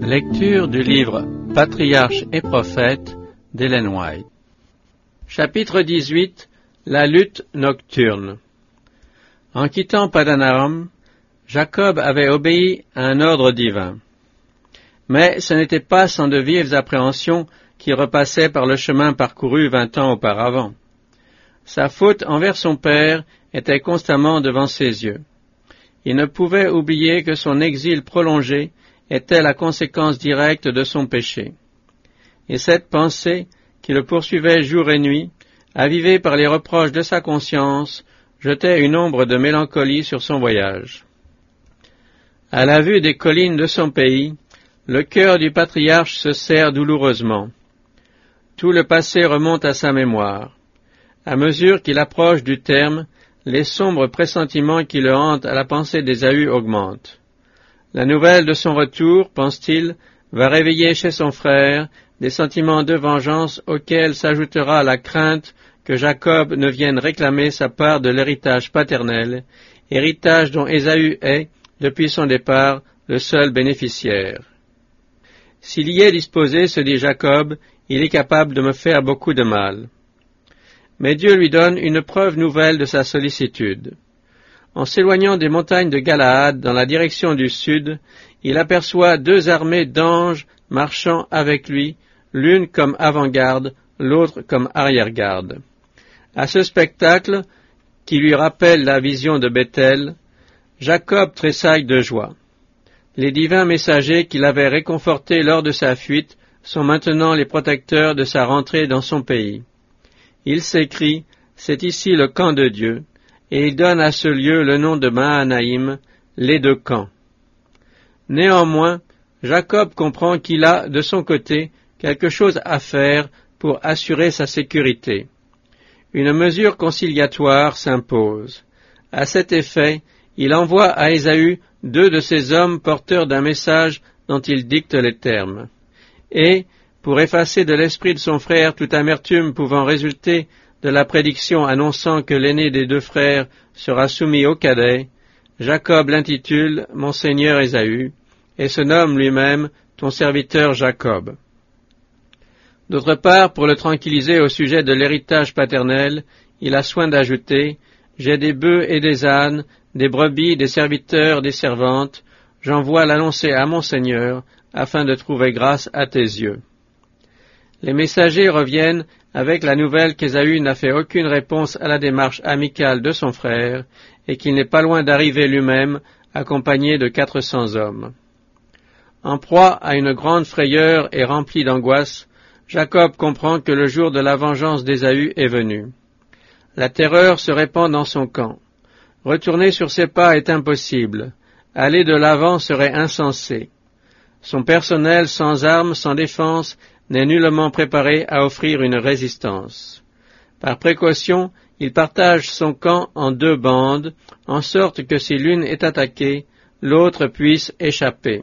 Lecture du livre Patriarches et prophètes d'Ellen White. Chapitre 18. La lutte nocturne. En quittant Padan-aram, Jacob avait obéi à un ordre divin. Mais ce n'était pas sans de vives appréhensions qu'il repassait par le chemin parcouru 20 ans auparavant. Sa faute envers son père était constamment devant ses yeux. Il ne pouvait oublier que son exil prolongé était la conséquence directe de son péché. Et cette pensée, qui le poursuivait jour et nuit, avivée par les reproches de sa conscience, jetait une ombre de mélancolie sur son voyage. À la vue des collines de son pays, le cœur du patriarche se serre douloureusement. Tout le passé remonte à sa mémoire. À mesure qu'il approche du terme, les sombres pressentiments qui le hantent à la pensée d'Ésaü augmentent. La nouvelle de son retour, pense-t-il, va réveiller chez son frère des sentiments de vengeance auxquels s'ajoutera la crainte que Jacob ne vienne réclamer sa part de l'héritage paternel, héritage dont Ésaü est, depuis son départ, le seul bénéficiaire. S'il y est disposé, se dit Jacob, il est capable de me faire beaucoup de mal. Mais Dieu lui donne une preuve nouvelle de sa sollicitude. En s'éloignant des montagnes de Galaad dans la direction du sud, il aperçoit 2 armées d'anges marchant avec lui, l'une comme avant-garde, l'autre comme arrière-garde. À ce spectacle, qui lui rappelle la vision de Béthel, Jacob tressaille de joie. Les divins messagers qui l'avaient réconforté lors de sa fuite sont maintenant les protecteurs de sa rentrée dans son pays. Il s'écrie, c'est ici le camp de Dieu, et il donne à ce lieu le nom de Mahanaïm, les 2 camps. Néanmoins, Jacob comprend qu'il a, de son côté, quelque chose à faire pour assurer sa sécurité. Une mesure conciliatoire s'impose. À cet effet, il envoie à Ésaü 2 de ses hommes porteurs d'un message dont il dicte les termes. Et, pour effacer de l'esprit de son frère toute amertume pouvant résulter de la prédiction annonçant que l'aîné des 2 frères sera soumis au cadet, Jacob l'intitule « Mon Seigneur Ésaü » et se nomme lui-même « Ton serviteur Jacob ». D'autre part, pour le tranquilliser au sujet de l'héritage paternel, il a soin d'ajouter « J'ai des bœufs et des ânes, des brebis, des serviteurs, des servantes, j'envoie l'annoncer à mon Seigneur, afin de trouver grâce à tes yeux. » Les messagers reviennent avec la nouvelle qu'Ésaü n'a fait aucune réponse à la démarche amicale de son frère et qu'il n'est pas loin d'arriver lui-même, accompagné de 400 hommes. En proie à une grande frayeur et rempli d'angoisse, Jacob comprend que le jour de la vengeance d'Ésaü est venu. La terreur se répand dans son camp. Retourner sur ses pas est impossible. Aller de l'avant serait insensé. Son personnel sans armes, sans défense, n'est nullement préparé à offrir une résistance. Par précaution, il partage son camp en 2 bandes, en sorte que si l'une est attaquée, l'autre puisse échapper.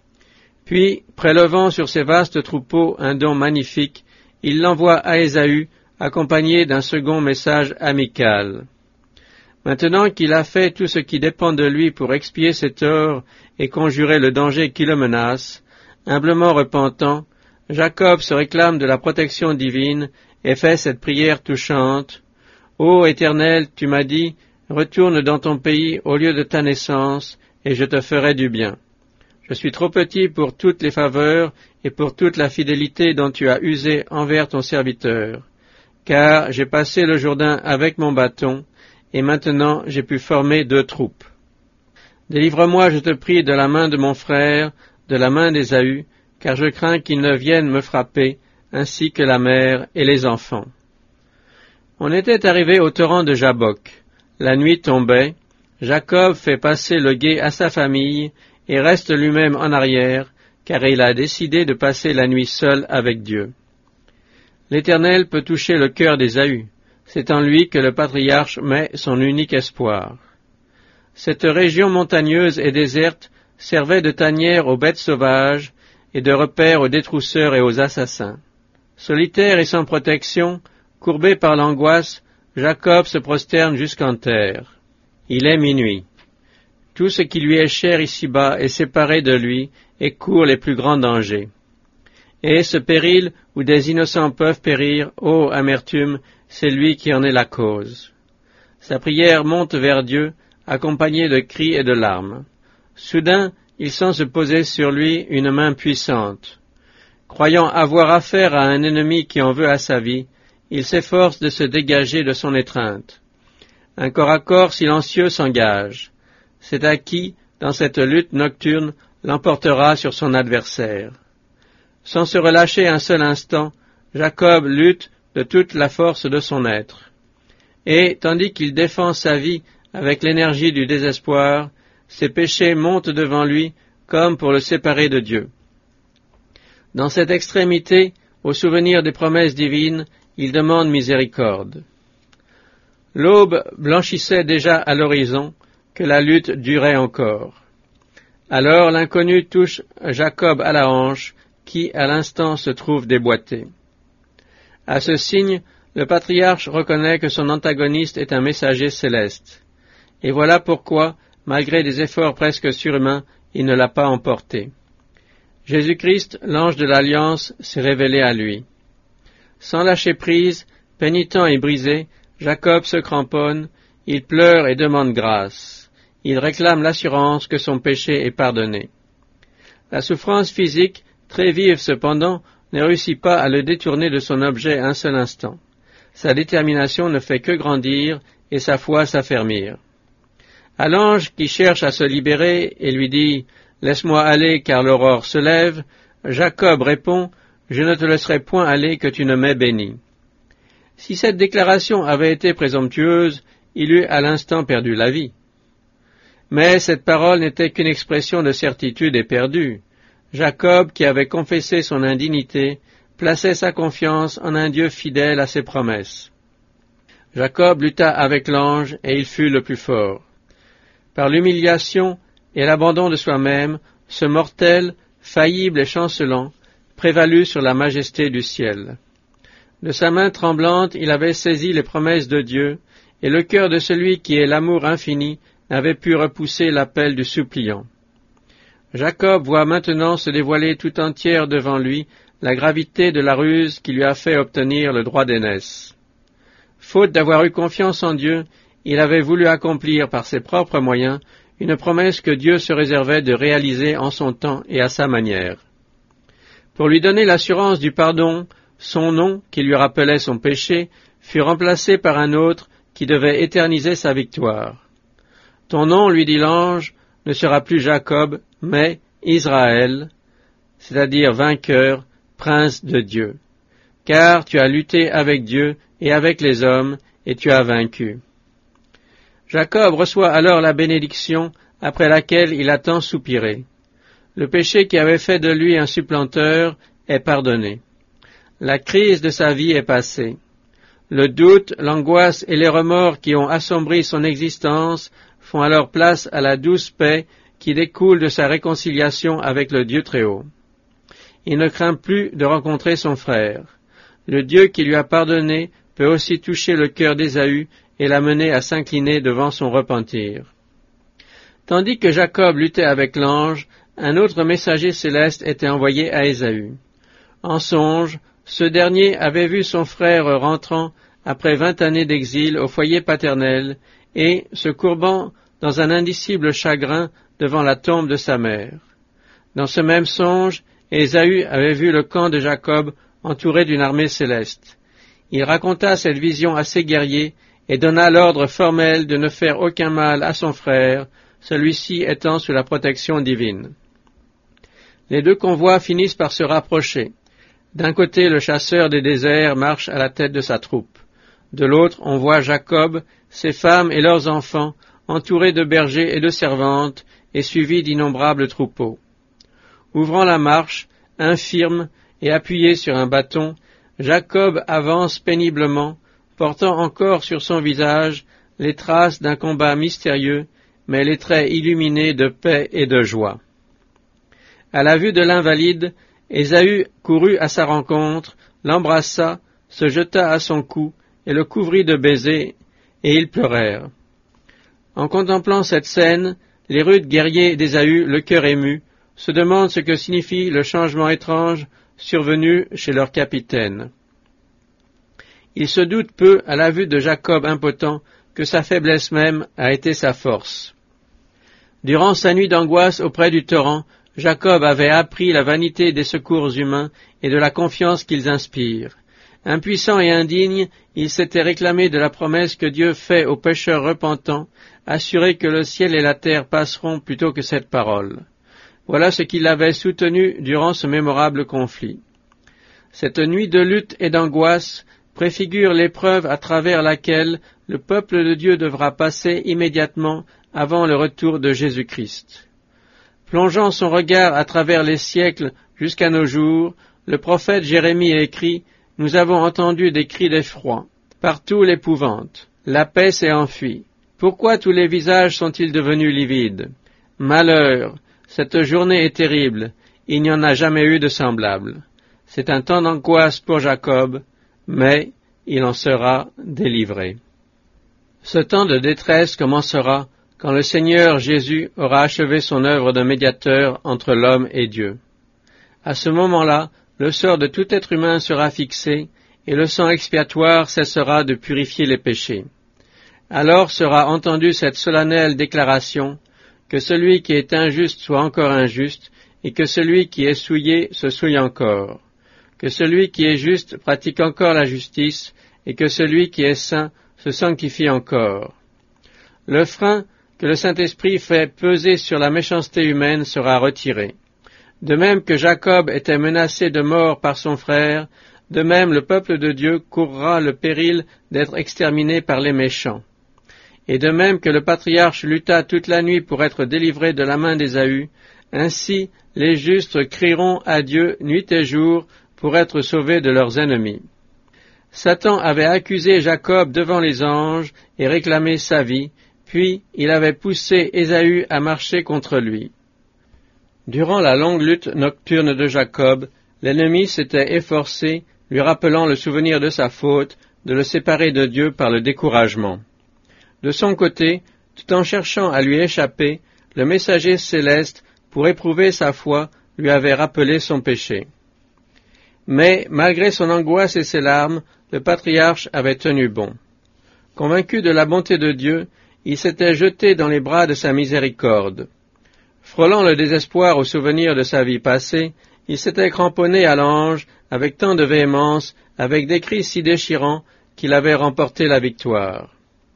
Puis, prélevant sur ses vastes troupeaux un don magnifique, il l'envoie à Ésaü, accompagné d'un second message amical. Maintenant qu'il a fait tout ce qui dépend de lui pour expier ses torts et conjurer le danger qui le menace, humblement repentant, Jacob se réclame de la protection divine et fait cette prière touchante. « Ô Éternel, tu m'as dit, retourne dans ton pays au lieu de ta naissance, et je te ferai du bien. Je suis trop petit pour toutes les faveurs et pour toute la fidélité dont tu as usé envers ton serviteur, car j'ai passé le Jourdain avec mon bâton, et maintenant j'ai pu former 2 troupes. Délivre-moi, je te prie, de la main de mon frère, de la main d'Ésaü, car je crains qu'ils ne viennent me frapper, ainsi que la mère et les enfants. » On était arrivé au torrent de Jabbok. La nuit tombait. Jacob fait passer le gué à sa famille et reste lui-même en arrière, car il a décidé de passer la nuit seul avec Dieu. L'Éternel peut toucher le cœur d'Ésaü. C'est en lui que le patriarche met son unique espoir. Cette région montagneuse et déserte servait de tanière aux bêtes sauvages et de repère aux détrousseurs et aux assassins. Solitaire et sans protection, courbé par l'angoisse, Jacob se prosterne jusqu'en terre. Il est minuit. Tout ce qui lui est cher ici-bas est séparé de lui et court les plus grands dangers. Et ce péril où des innocents peuvent périr, ô amertume, c'est lui qui en est la cause. Sa prière monte vers Dieu, accompagnée de cris et de larmes. Soudain, il sent se poser sur lui une main puissante. Croyant avoir affaire à un ennemi qui en veut à sa vie, il s'efforce de se dégager de son étreinte. Un corps à corps silencieux s'engage. C'est à qui, dans cette lutte nocturne, l'emportera sur son adversaire. Sans se relâcher un seul instant, Jacob lutte de toute la force de son être. Et, tandis qu'il défend sa vie avec l'énergie du désespoir, ses péchés montent devant lui comme pour le séparer de Dieu. Dans cette extrémité, au souvenir des promesses divines, il demande miséricorde. L'aube blanchissait déjà à l'horizon, que la lutte durait encore. Alors l'inconnu touche Jacob à la hanche, qui à l'instant se trouve déboîté. À ce signe, le patriarche reconnaît que son antagoniste est un messager céleste. Et voilà pourquoi, malgré des efforts presque surhumains, il ne l'a pas emporté. Jésus-Christ, l'ange de l'Alliance, s'est révélé à lui. Sans lâcher prise, pénitent et brisé, Jacob se cramponne, il pleure et demande grâce. Il réclame l'assurance que son péché est pardonné. La souffrance physique, très vive cependant, ne réussit pas à le détourner de son objet un seul instant. Sa détermination ne fait que grandir et sa foi s'affermir. À l'ange qui cherche à se libérer et lui dit « Laisse-moi aller car l'aurore se lève », Jacob répond « Je ne te laisserai point aller que tu ne m'aies béni ». Si cette déclaration avait été présomptueuse, il eût à l'instant perdu la vie. Mais cette parole n'était qu'une expression de certitude éperdue. Jacob, qui avait confessé son indignité, plaçait sa confiance en un Dieu fidèle à ses promesses. Jacob lutta avec l'ange et il fut le plus fort. Par l'humiliation et l'abandon de soi-même, ce mortel, faillible et chancelant, prévalut sur la majesté du ciel. De sa main tremblante, il avait saisi les promesses de Dieu, et le cœur de celui qui est l'amour infini n'avait pu repousser l'appel du suppliant. Jacob voit maintenant se dévoiler tout entière devant lui la gravité de la ruse qui lui a fait obtenir le droit d'aînesse. Faute d'avoir eu confiance en Dieu, il avait voulu accomplir par ses propres moyens une promesse que Dieu se réservait de réaliser en son temps et à sa manière. Pour lui donner l'assurance du pardon, son nom, qui lui rappelait son péché, fut remplacé par un autre qui devait éterniser sa victoire. « Ton nom, lui dit l'ange, ne sera plus Jacob, mais Israël, c'est-à-dire vainqueur, prince de Dieu. Car tu as lutté avec Dieu et avec les hommes, et tu as vaincu. » Jacob reçoit alors la bénédiction après laquelle il a tant soupiré. Le péché qui avait fait de lui un supplanteur est pardonné. La crise de sa vie est passée. Le doute, l'angoisse et les remords qui ont assombri son existence font alors place à la douce paix qui découle de sa réconciliation avec le Dieu Très-Haut. Il ne craint plus de rencontrer son frère. Le Dieu qui lui a pardonné peut aussi toucher le cœur d'Ésaü et l'amener à s'incliner devant son repentir. Tandis que Jacob luttait avec l'ange, un autre messager céleste était envoyé à Ésaü. En songe, ce dernier avait vu son frère rentrant après 20 années d'exil au foyer paternel et se courbant dans un indicible chagrin devant la tombe de sa mère. Dans ce même songe, Ésaü avait vu le camp de Jacob entouré d'une armée céleste. Il raconta cette vision à ses guerriers et donna l'ordre formel de ne faire aucun mal à son frère, celui-ci étant sous la protection divine. Les deux convois finissent par se rapprocher. D'un côté, le chasseur des déserts marche à la tête de sa troupe. De l'autre, on voit Jacob, ses femmes et leurs enfants, entourés de bergers et de servantes, et suivis d'innombrables troupeaux. Ouvrant la marche, infirme et appuyé sur un bâton, Jacob avance péniblement, portant encore sur son visage les traces d'un combat mystérieux, mais les traits illuminés de paix et de joie. À la vue de l'invalide, Ésaü courut à sa rencontre, l'embrassa, se jeta à son cou et le couvrit de baisers, et ils pleurèrent. En contemplant cette scène, les rudes guerriers d'Ésaü, le cœur ému, se demandent ce que signifie le changement étrange survenu chez leur capitaine. Ils se doutent peu, à la vue de Jacob impotent, que sa faiblesse même a été sa force. Durant sa nuit d'angoisse auprès du torrent, Jacob avait appris la vanité des secours humains et de la confiance qu'ils inspirent. Impuissant et indigne, il s'était réclamé de la promesse que Dieu fait aux pécheurs repentants, assuré que le ciel et la terre passeront plutôt que cette parole. Voilà ce qu'il avait soutenu durant ce mémorable conflit. Cette nuit de lutte et d'angoisse préfigure l'épreuve à travers laquelle le peuple de Dieu devra passer immédiatement avant le retour de Jésus-Christ. Plongeant son regard à travers les siècles jusqu'à nos jours, le prophète Jérémie écrit « Nous avons entendu des cris d'effroi, partout l'épouvante, la paix s'est enfuie. Pourquoi tous les visages sont-ils devenus livides? Malheur, cette journée est terrible, il n'y en a jamais eu de semblable. C'est un temps d'angoisse pour Jacob, mais il en sera délivré. » Ce temps de détresse commencera quand le Seigneur Jésus aura achevé son œuvre de médiateur entre l'homme et Dieu. À ce moment-là, le sort de tout être humain sera fixé, et le sang expiatoire cessera de purifier les péchés. Alors sera entendue cette solennelle déclaration, que celui qui est injuste soit encore injuste, et que celui qui est souillé se souille encore, que celui qui est juste pratique encore la justice, et que celui qui est saint se sanctifie encore. Le frein que le Saint-Esprit fait peser sur la méchanceté humaine sera retiré. De même que Jacob était menacé de mort par son frère, de même le peuple de Dieu courra le péril d'être exterminé par les méchants. Et de même que le patriarche lutta toute la nuit pour être délivré de la main d'Ésaü, ainsi les justes crieront à Dieu nuit et jour pour être sauvés de leurs ennemis. Satan avait accusé Jacob devant les anges et réclamé sa vie, puis il avait poussé Ésaü à marcher contre lui. Durant la longue lutte nocturne de Jacob, l'ennemi s'était efforcé, lui rappelant le souvenir de sa faute, de le séparer de Dieu par le découragement. De son côté, tout en cherchant à lui échapper, le messager céleste, pour éprouver sa foi, lui avait rappelé son péché. Mais, malgré son angoisse et ses larmes, le patriarche avait tenu bon. Convaincu de la bonté de Dieu, il s'était jeté dans les bras de sa miséricorde. Frôlant le désespoir au souvenir de sa vie passée, il s'était cramponné à l'ange avec tant de véhémence, avec des cris si déchirants qu'il avait remporté la victoire.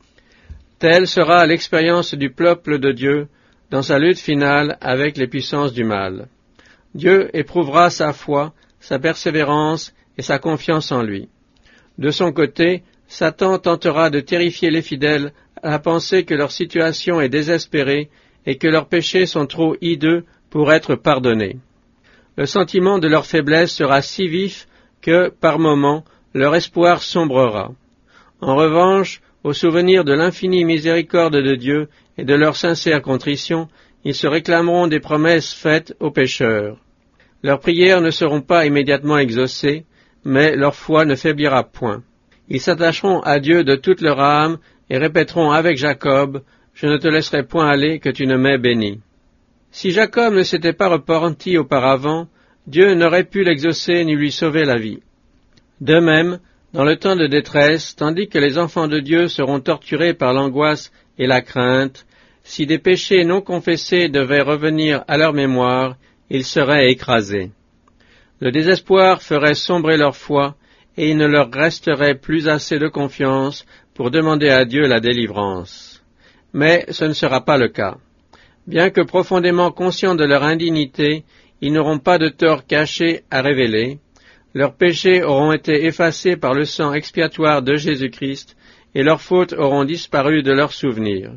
Telle sera l'expérience du peuple de Dieu dans sa lutte finale avec les puissances du mal. Dieu éprouvera sa foi, sa persévérance et sa confiance en lui. De son côté, Satan tentera de terrifier les fidèles à la pensée que leur situation est désespérée et que leurs péchés sont trop hideux pour être pardonnés. Le sentiment de leur faiblesse sera si vif que, par moments, leur espoir sombrera. En revanche, au souvenir de l'infinie miséricorde de Dieu et de leur sincère contrition, ils se réclameront des promesses faites aux pécheurs. Leurs prières ne seront pas immédiatement exaucées, mais leur foi ne faiblira point. Ils s'attacheront à Dieu de toute leur âme et répéteront avec Jacob « Je ne te laisserai point aller que tu ne m'aies béni ». Si Jacob ne s'était pas repenti auparavant, Dieu n'aurait pu l'exaucer ni lui sauver la vie. De même, dans le temps de détresse, tandis que les enfants de Dieu seront torturés par l'angoisse et la crainte, si des péchés non confessés devaient revenir à leur mémoire, ils seraient écrasés. Le désespoir ferait sombrer leur foi, et il ne leur resterait plus assez de confiance pour demander à Dieu la délivrance. Mais ce ne sera pas le cas. Bien que profondément conscients de leur indignité, ils n'auront pas de tort caché à révéler. Leurs péchés auront été effacés par le sang expiatoire de Jésus-Christ, et leurs fautes auront disparu de leurs souvenirs.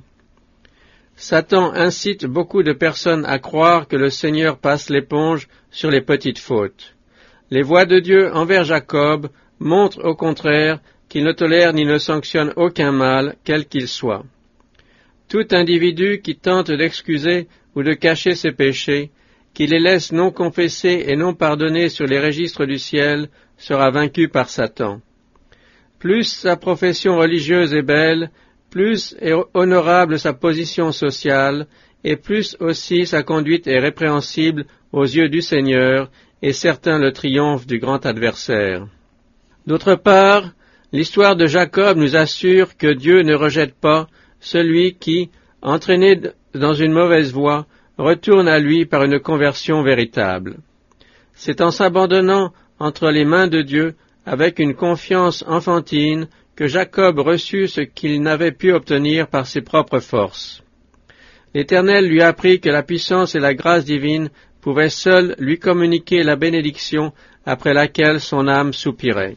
Satan incite beaucoup de personnes à croire que le Seigneur passe l'éponge sur les petites fautes. Les voies de Dieu envers Jacob montrent au contraire qu'il ne tolère ni ne sanctionne aucun mal, quel qu'il soit. Tout individu qui tente d'excuser ou de cacher ses péchés, qui les laisse non confessés et non pardonnés sur les registres du ciel, sera vaincu par Satan. Plus sa profession religieuse est belle, plus est honorable sa position sociale, et plus aussi sa conduite est répréhensible aux yeux du Seigneur et certain le triomphe du grand adversaire. D'autre part, l'histoire de Jacob nous assure que Dieu ne rejette pas celui qui, entraîné dans une mauvaise voie, retourne à lui par une conversion véritable. C'est en s'abandonnant entre les mains de Dieu avec une confiance enfantine que Jacob reçut ce qu'il n'avait pu obtenir par ses propres forces. L'Éternel lui apprit que la puissance et la grâce divine pouvaient seules lui communiquer la bénédiction après laquelle son âme soupirait.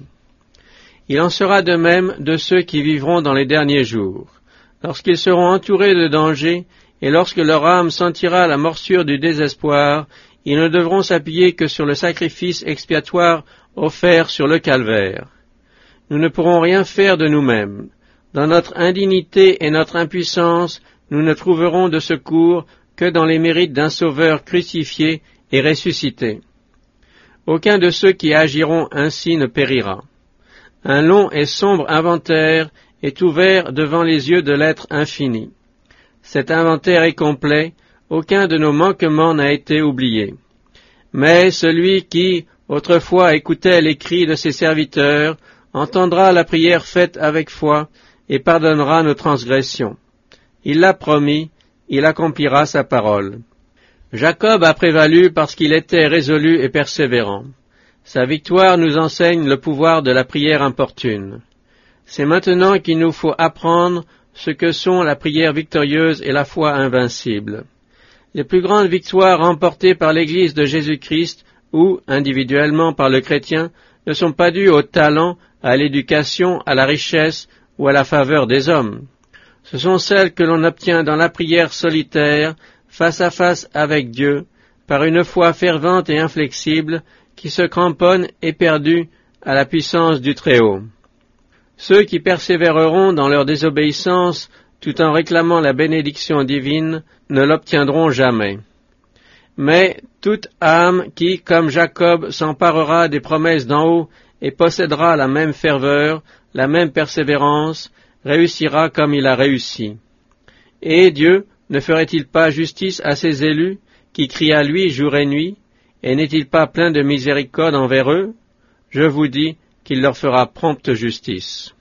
Il en sera de même de ceux qui vivront dans les derniers jours. Lorsqu'ils seront entourés de dangers, et lorsque leur âme sentira la morsure du désespoir, ils ne devront s'appuyer que sur le sacrifice expiatoire offert sur le calvaire. Nous ne pourrons rien faire de nous-mêmes. Dans notre indignité et notre impuissance, nous ne trouverons de secours que dans les mérites d'un Sauveur crucifié et ressuscité. Aucun de ceux qui agiront ainsi ne périra. Un long et sombre inventaire est ouvert devant les yeux de l'être infini. Cet inventaire est complet, aucun de nos manquements n'a été oublié. Mais celui qui, autrefois, écoutait les cris de ses serviteurs, entendra la prière faite avec foi et pardonnera nos transgressions. Il l'a promis, il accomplira sa parole. Jacob a prévalu parce qu'il était résolu et persévérant. Sa victoire nous enseigne le pouvoir de la prière importune. C'est maintenant qu'il nous faut apprendre ce que sont la prière victorieuse et la foi invincible. Les plus grandes victoires remportées par l'Église de Jésus-Christ ou, individuellement par le chrétien, ne sont pas dues au talent, à l'éducation, à la richesse ou à la faveur des hommes. Ce sont celles que l'on obtient dans la prière solitaire, face à face avec Dieu, par une foi fervente et inflexible, qui se cramponne éperdue à la puissance du Très-Haut. Ceux qui persévéreront dans leur désobéissance tout en réclamant la bénédiction divine ne l'obtiendront jamais. Mais toute âme qui, comme Jacob, s'emparera des promesses d'en haut et possédera la même ferveur, la même persévérance, réussira comme il a réussi. Et Dieu ne ferait-il pas justice à ses élus qui crient à lui jour et nuit, et n'est-il pas plein de miséricorde envers eux? Je vous dis qu'il leur fera prompte justice.